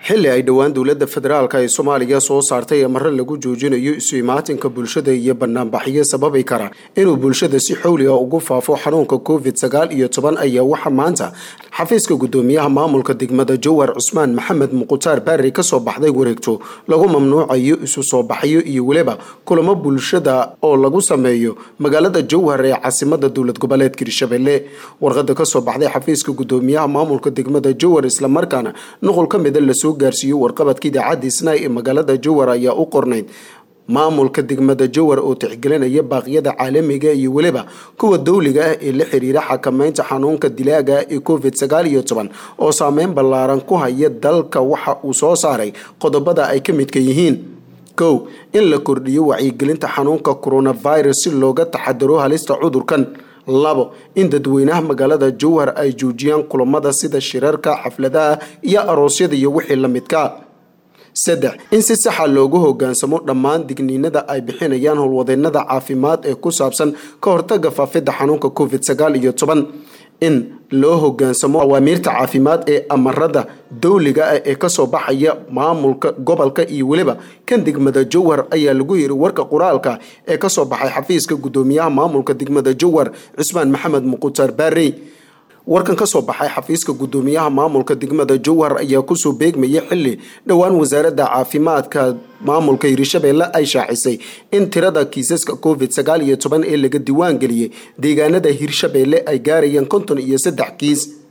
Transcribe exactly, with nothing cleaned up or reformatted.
xilli ay dhowaan dowladda federaalka ee Soomaaliya soo saartay amar lagu joojinayo isu imaatinka bulshada iyo banaanbaxyo sababi kara inuu bulshada si xawli ah ugu faafo xanuunka covid sagaal iyo toban ayaa waxa maanta xafiiska gudoomiyaha maamulka degmada Jowhar Cusmaan Maxamed Muqtaar Barri ka soo baxday wareegto lagu mamnuucayo isu soo baxyo iyo waliba kulamo bulshada oo lagu sameeyo magaalada Jowhar ee caasimadda dowlad goboleedka Hirshabelle. warqada ka soo baxday xafiiska gudoomiyaha maamulka degmada Jowhar isla markaana nuqul ka mid ah la soo gaarsiyo warqabadkii idaacadda Isnaa ee magaalada Jowhar ayaa u qornayd maamulka degmada Jowhar oo tixgelinaya baaqyada caalamiga iyo waliba kuwa dawliga ah ee la xiriira xakameynta xanuunka dilaaga ee covid sagaal iyo toban oo saameyn ballaaran ku haya dalka. waxa uu soo saaray qodobada ay ka midka yihiin kow in la kordhiyo wacyigelinta xanuunka coronavirus si looga taxadaro halista cudurkan. labo in dadweynaha magaalada Jowhar ay joojiyaan kulamada sida shirarka, xafladaha iyo aroosyada iyo wixii la midka. saddex in si sax ah loogu hoggaansamo dhammaan digniinada ay bixinayaan howlwadeennada caafimaad ee ku saabsan ka hortagga faafidda xanuunka covid sagaal iyo toban. in loo hoggaansamo awaamiirta caafimaad ee amarada dawliga ah ee ka soo baxaya maamulka gobolka iyo waliba kan degmada Jowhar ayaa lagu yiri warka qoraalka ee ka soo baxay xafiiska gudoomiyaha maamulka degmada Jowhar Cusmaan Maxamed Muqtaar Barri. warkan ka soo baxay xafiiska gudoomiyaha maamulka degmada Jowhar ayaa ku soo beegmaya xilli dhowaan wasaaradda caafimaadka maamulka Hirshabelle ay shaacisay in tirada kiisaska covid sagaal iyo toban ee laga diiwaan galiyay deegaanada Hirshabelle ay gaarayaan konton iyo saddex kiis.